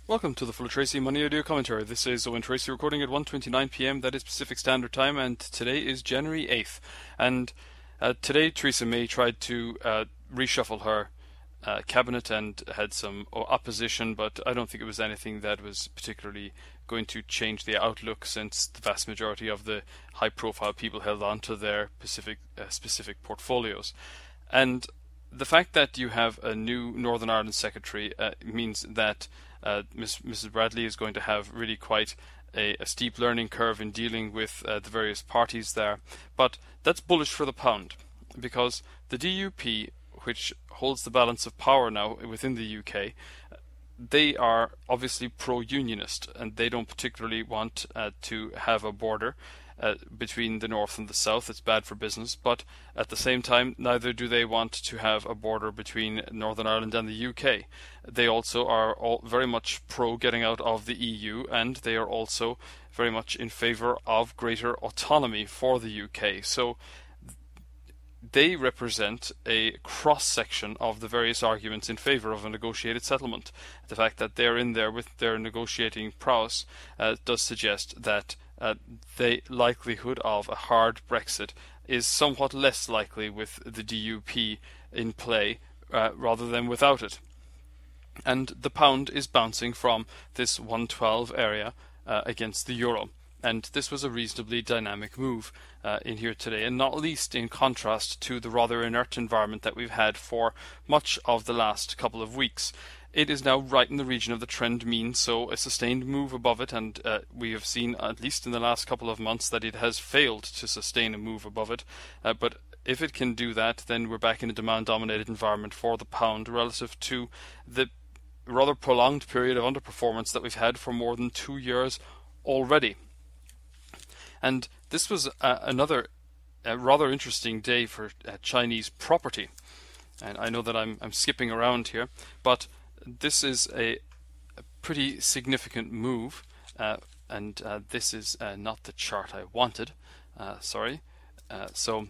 Welcome to the Full Tracy Money Audio Commentary. This is Owen Tracy recording at 1:29 p.m. That is Pacific Standard Time, and today is January 8th. And today Theresa May tried to reshuffle her cabinet and had some opposition, but I don't think it was anything that was particularly going to change the outlook, since the vast majority of the high-profile people held on to their specific portfolios. And the fact that you have a new Northern Ireland secretary means that Mrs. Bradley is going to have really quite a steep learning curve in dealing with the various parties there. But that's bullish for the pound, because the DUP, which holds the balance of power now within the UK, they are obviously pro-unionist, and they don't particularly want to have a border between the north and the south. It's bad for business, but at the same time, neither do they want to have a border between Northern Ireland and the UK. They also are all very much pro getting out of the EU, and they are also very much in favour of greater autonomy for the UK. So they represent a cross-section of the various arguments in favour of a negotiated settlement. The fact that they're in there with their negotiating prowess does suggest that the likelihood of a hard Brexit is somewhat less likely with the DUP in play rather than without it. And the pound is bouncing from this 112 area against the euro. And this was a reasonably dynamic move in here today, and not least in contrast to the rather inert environment that we've had for much of the last couple of weeks. It is now right in the region of the trend mean, so a sustained move above it, and we have seen, at least in the last couple of months, that it has failed to sustain a move above it. But if it can do that, then we're back in a demand-dominated environment for the pound relative to the rather prolonged period of underperformance that we've had for more than 2 years already. And this was another rather interesting day for Chinese property. And I know that I'm skipping around here, but this is a pretty significant move, and this is not the chart I wanted. Sorry. So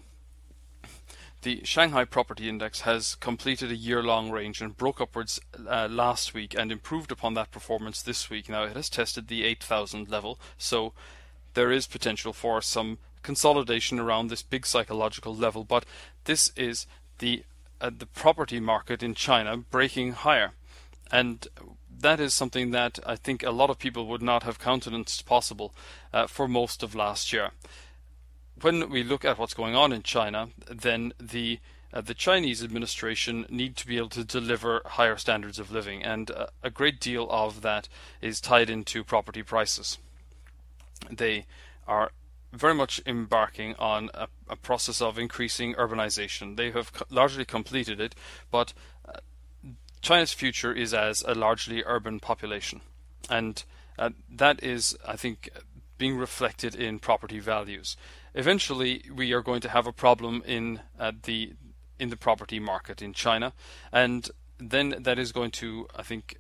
the Shanghai Property Index has completed a year-long range and broke upwards last week and improved upon that performance this week. Now it has tested the 8,000 level, so there is potential for some consolidation around this big psychological level, but this is the property market in China breaking higher. And that is something that I think a lot of people would not have countenanced possible for most of last year. When we look at what's going on in China, then the Chinese administration need to be able to deliver higher standards of living, and a great deal of that is tied into property prices. They are very much embarking on a process of increasing urbanization. They have largely completed it, but China's future is as a largely urban population, and that is, I think, being reflected in property values. Eventually, we are going to have a problem in the property market in China, and then that is going to, I think,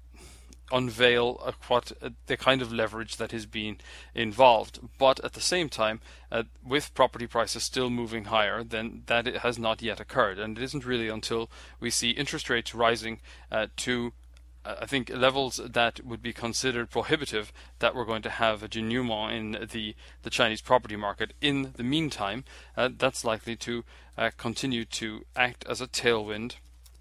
unveil the kind of leverage that is being involved. But at the same time, with property prices still moving higher, then that it has not yet occurred, and it isn't really until we see interest rates rising to I think levels that would be considered prohibitive that we're going to have a denouement in the Chinese property market. In the meantime, that's likely to continue to act as a tailwind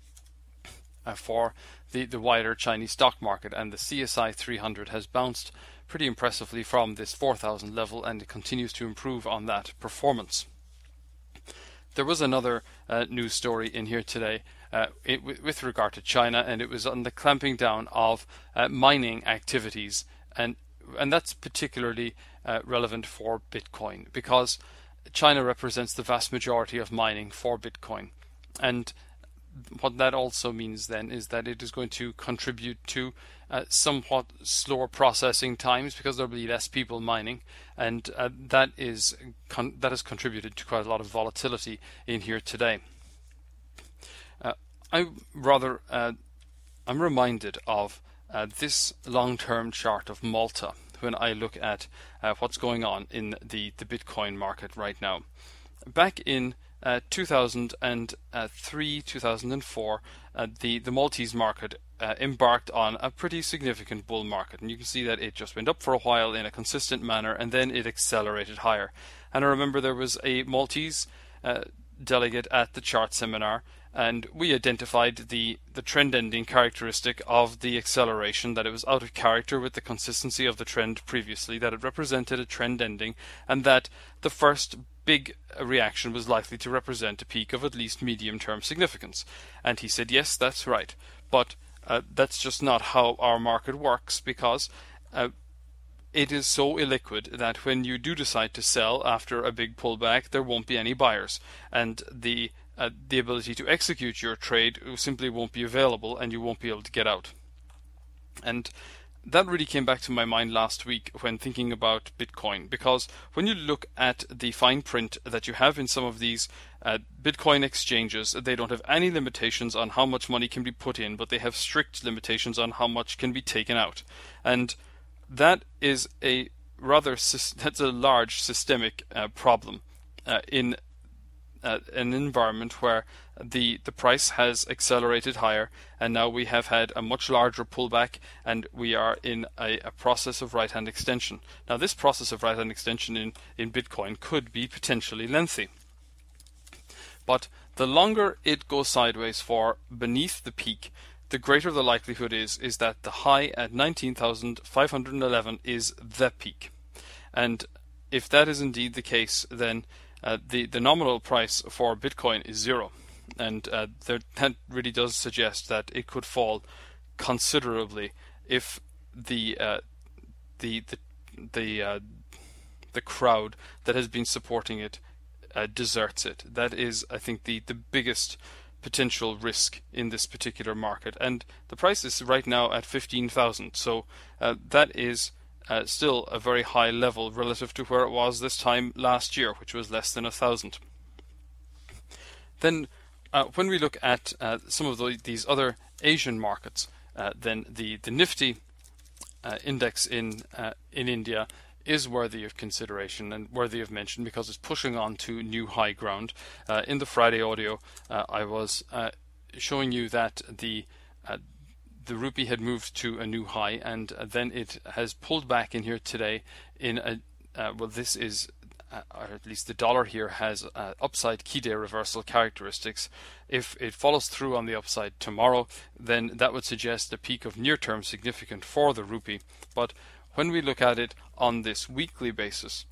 for the wider Chinese stock market, and the CSI 300 has bounced pretty impressively from this 4,000 level, and it continues to improve on that performance. There was another news story in here today with regard to China, and it was on the clamping down of mining activities, and that's particularly relevant for Bitcoin, because China represents the vast majority of mining for Bitcoin, and what that also means then is that it is going to contribute to somewhat slower processing times, because there will be less people mining, and that has contributed to quite a lot of volatility in here today. I'm reminded of this long-term chart of Malta when I look at what's going on in the Bitcoin market right now. Back in 2003, 2004, the Maltese market embarked on a pretty significant bull market, and you can see that it just went up for a while in a consistent manner, and then it accelerated higher. And I remember there was a Maltese delegate at the chart seminar, and we identified the trend ending characteristic of the acceleration, that it was out of character with the consistency of the trend previously, that it represented a trend ending, and that the first big reaction was likely to represent a peak of at least medium-term significance. And he said, yes, that's right, but that's just not how our market works, because it is so illiquid that when you do decide to sell after a big pullback, there won't be any buyers, and the ability to execute your trade simply won't be available, and you won't be able to get out. And that really came back to my mind last week when thinking about Bitcoin, because when you look at the fine print that you have in some of these Bitcoin exchanges, they don't have any limitations on how much money can be put in, but they have strict limitations on how much can be taken out. And that is a large systemic problem in an environment where the price has accelerated higher, and now we have had a much larger pullback, and we are in a process of right-hand extension. Now, this process of right-hand extension in Bitcoin could be potentially lengthy, but the longer it goes sideways for beneath the peak, the greater the likelihood is that the high at 19,511 is the peak. And if that is indeed the case, then the nominal price for Bitcoin is zero, and that really does suggest that it could fall considerably if the crowd that has been supporting it deserts it. That is, I think, the biggest potential risk in this particular market, and the price is right now at 15,000. So that is still a very high level relative to where it was this time last year, which was less than 1,000. Then when we look at some of these other Asian markets, then the Nifty index in India is worthy of consideration and worthy of mention, because it's pushing on to new high ground. In the Friday audio, I was showing you that the rupee had moved to a new high, and then it has pulled back in here today in this is or at least the dollar here has upside key day reversal characteristics. If it follows through on the upside tomorrow, then that would suggest a peak of near-term significant for the rupee. But when we look at it on this weekly basis,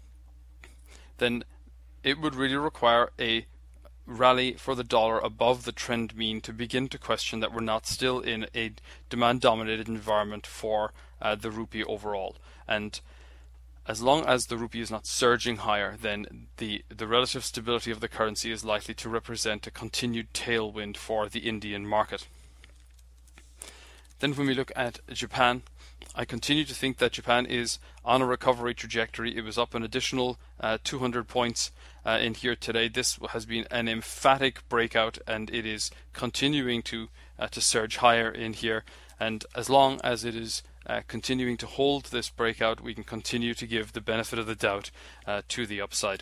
then it would really require a rally for the dollar above the trend mean to begin to question that we're not still in a demand-dominated environment for the rupee overall. And as long as the rupee is not surging higher, then the relative stability of the currency is likely to represent a continued tailwind for the Indian market. Then when we look at Japan, I continue to think that Japan is on a recovery trajectory. It was up an additional 200 points in here today. This has been an emphatic breakout, and it is continuing to surge higher in here. And as long as it is continuing to hold this breakout, we can continue to give the benefit of the doubt to the upside.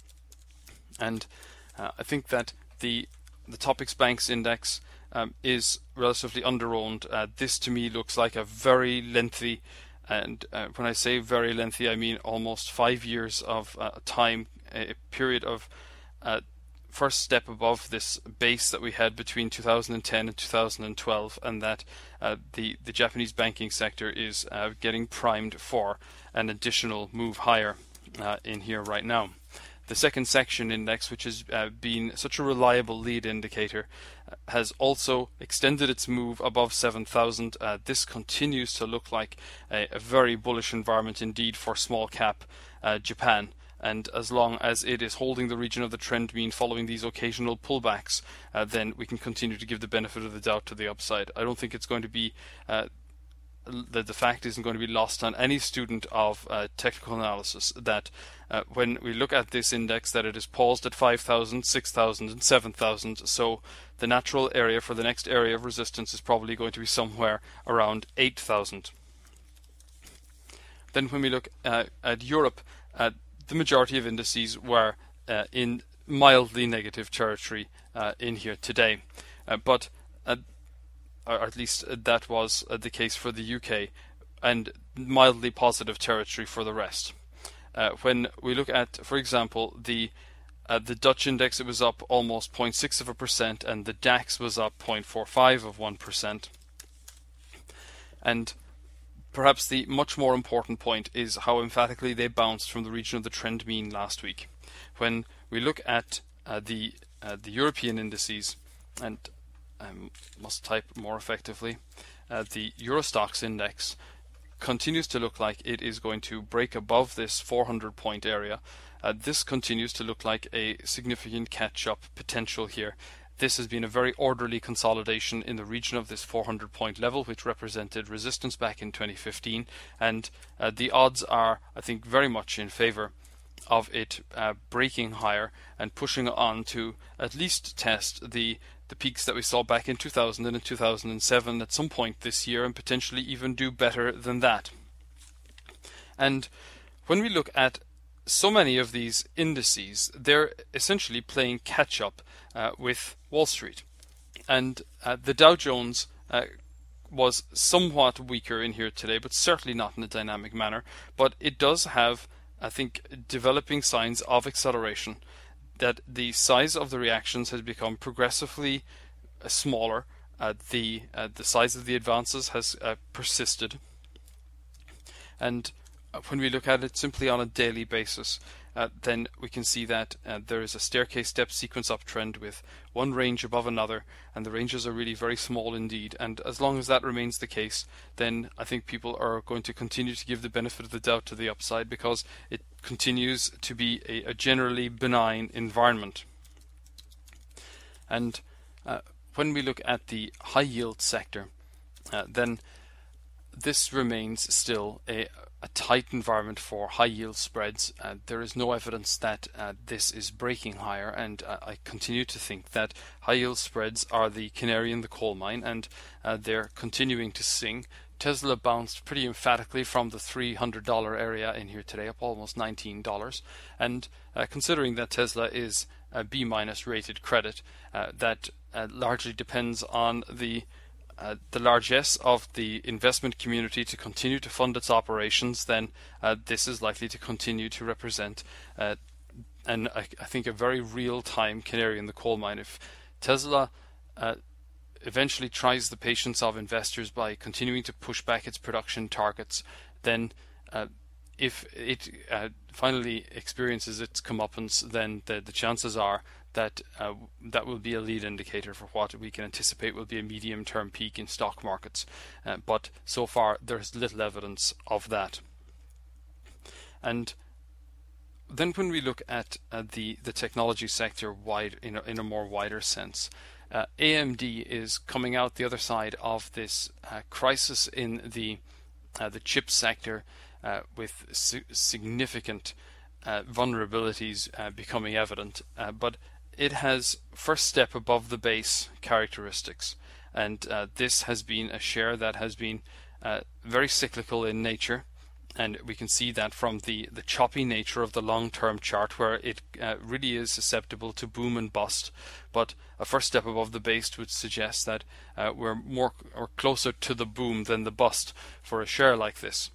And I think that the Topix Banks Index is relatively under-owned. This to me looks like a very lengthy, and when I say very lengthy, I mean almost 5 years of time, a period of first step above this base that we had between 2010 and 2012, and that the Japanese banking sector is getting primed for an additional move higher in here right now. The second section index, which has been such a reliable lead indicator, has also extended its move above 7,000. This continues to look like a very bullish environment indeed for small cap Japan. And as long as it is holding the region of the trend mean following these occasional pullbacks, then we can continue to give the benefit of the doubt to the upside. I don't think it's going to be the fact isn't going to be lost on any student of technical analysis that when we look at this index, that it is paused at 5,000, 6,000 and 7,000. So the natural area for the next area of resistance is probably going to be somewhere around 8,000. Then when we look at Europe, the majority of indices were in mildly negative territory in here today, but or at least that was the case for the UK, and mildly positive territory for the rest. When we look at, for example, the Dutch index, it was up almost 0.6%, and the DAX was up 0.45%. And perhaps the much more important point is how emphatically they bounced from the region of the trend mean last week. When we look at the European indices, and I must type more effectively, the Eurostoxx index continues to look like it is going to break above this 400-point area. This continues to look like a significant catch-up potential here. This has been a very orderly consolidation in the region of this 400-point level, which represented resistance back in 2015, and the odds are, I think, very much in favor of it breaking higher and pushing on to at least test the peaks that we saw back in 2000 and 2007 at some point this year, and potentially even do better than that. And when we look at so many of these indices, they're essentially playing catch up with Wall Street. And the Dow Jones was somewhat weaker in here today, but certainly not in a dynamic manner. But it does have, I think, developing signs of acceleration, that the size of the reactions has become progressively smaller. The size of the advances has persisted. And when we look at it simply on a daily basis, then we can see that there is a staircase step sequence uptrend with one range above another, and the ranges are really very small indeed. And as long as that remains the case, then I think people are going to continue to give the benefit of the doubt to the upside, because it continues to be a generally benign environment. And when we look at the high yield sector, then this remains still a tight environment for high yield spreads. There is no evidence that this is breaking higher, and I continue to think that high yield spreads are the canary in the coal mine, and they're continuing to sing. Tesla bounced pretty emphatically from the $300 area in here today, up almost $19. And considering that Tesla is a B- rated credit, that largely depends on the largesse of the investment community to continue to fund its operations, then this is likely to continue to represent and I think a very real-time canary in the coal mine. If Tesla eventually tries the patience of investors by continuing to push back its production targets, then if it finally experiences its comeuppance, then the chances are that that will be a lead indicator for what we can anticipate will be a medium-term peak in stock markets. But so far, there's little evidence of that. And then when we look at the technology sector in a more wider sense, AMD is coming out the other side of this crisis in the chip sector with significant vulnerabilities becoming evident, but it has first step above the base characteristics, and this has been a share that has been very cyclical in nature. And we can see that from the choppy nature of the long-term chart, where it really is susceptible to boom and bust. But a first step above the base would suggest that we're more or closer to the boom than the bust for a share like this.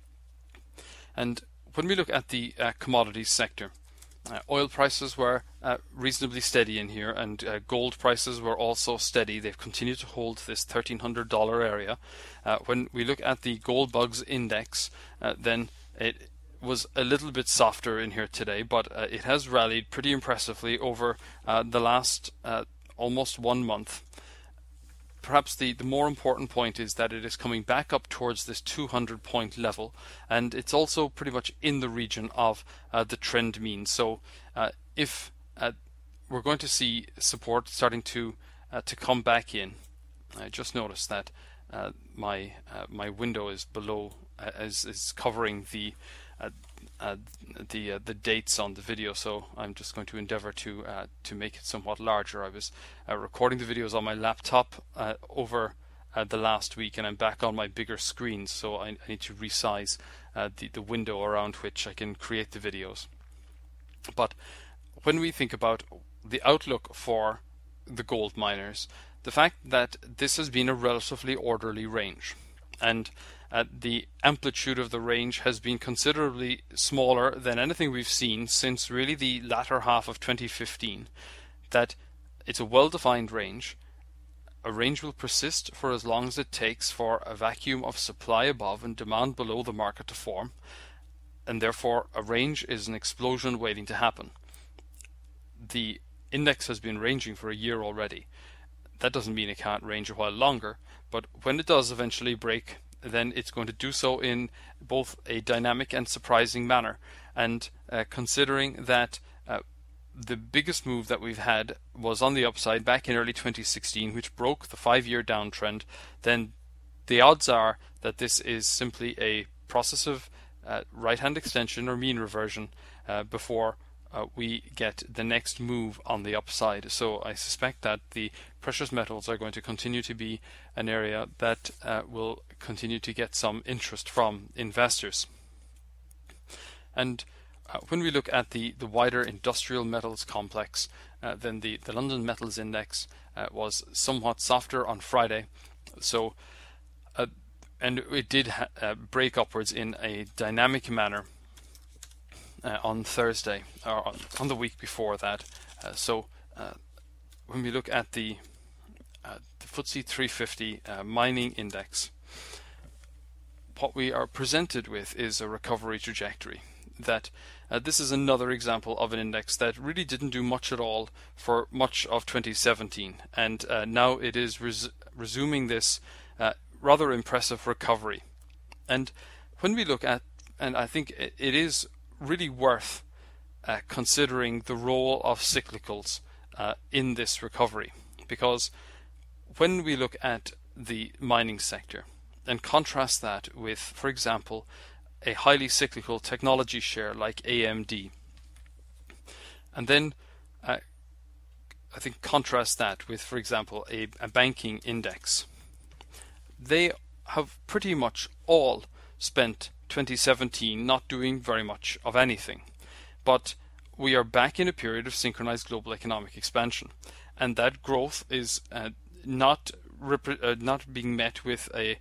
And when we look at the commodities sector, oil prices were reasonably steady in here, and gold prices were also steady. They've continued to hold this $1,300 area. When we look at the gold bugs index, then it was a little bit softer in here today, but it has rallied pretty impressively over the last almost 1 month. Perhaps the more important point is that it is coming back up towards this 200-point level, and it's also pretty much in the region of the trend mean. So if we're going to see support starting to come back in, I just noticed that my window is below, is covering the dates on the video, so I'm just going to endeavor to make it somewhat larger. I was recording the videos on my laptop over the last week, and I'm back on my bigger screen, so I need to resize the window around which I can create the videos. But when we think about the outlook for the gold miners, the fact that this has been a relatively orderly range, and the amplitude of the range has been considerably smaller than anything we've seen since really the latter half of 2015, that it's a well-defined range. A range will persist for as long as it takes for a vacuum of supply above and demand below the market to form, and therefore a range is an explosion waiting to happen. The index has been ranging for a year already. That doesn't mean it can't range a while longer, but when it does eventually break, then it's going to do so in both a dynamic and surprising manner. And considering that the biggest move that we've had was on the upside back in early 2016, which broke the 5-year downtrend, then the odds are that this is simply a process of right-hand extension or mean reversion before we get the next move on the upside. So I suspect that the precious metals are going to continue to be an area that will continue to get some interest from investors. And when we look at the wider industrial metals complex, then the London Metals Index was somewhat softer on Friday. So and it did break upwards in a dynamic manner on Thursday, or on the week before that. So when we look at the FTSE 350 mining index, what we are presented with is a recovery trajectory. That this is another example of an index that really didn't do much at all for much of 2017, and now it is resuming this rather impressive recovery. And when we look at, and I think it is really worth considering the role of cyclicals in this recovery, because when we look at the mining sector and contrast that with, for example, a highly cyclical technology share like AMD, and then I think contrast that with, for example, a banking index, they have pretty much all spent 2017 not doing very much of anything. But we are back in a period of synchronized global economic expansion, and that growth is not being met with a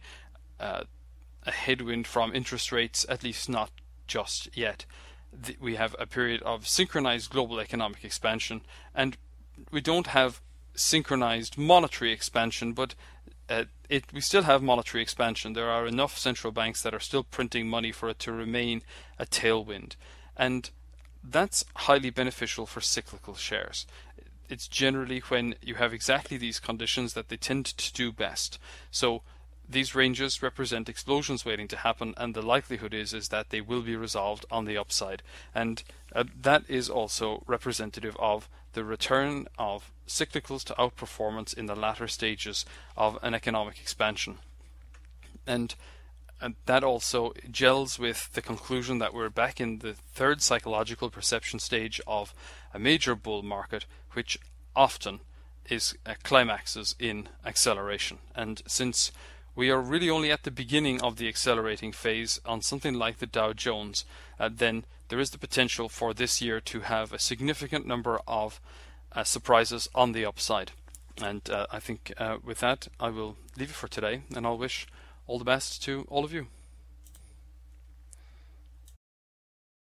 headwind from interest rates, at least not just yet. We have a period of synchronized global economic expansion, and we don't have synchronized monetary expansion, but we still have monetary expansion. There are enough central banks that are still printing money for it to remain a tailwind, and that's highly beneficial for cyclical shares. It's generally when you have exactly these conditions that they tend to do best. So these ranges represent explosions waiting to happen, and the likelihood is that they will be resolved on the upside. And that is also representative of the return of cyclicals to outperformance in the latter stages of an economic expansion. And that also gels with the conclusion that we're back in the third psychological perception stage of a major bull market, which often is climaxes in acceleration. And since we are really only at the beginning of the accelerating phase on something like the Dow Jones, then there is the potential for this year to have a significant number of surprises on the upside. And I think with that I will leave it for today, and I'll wish all the best to all of you.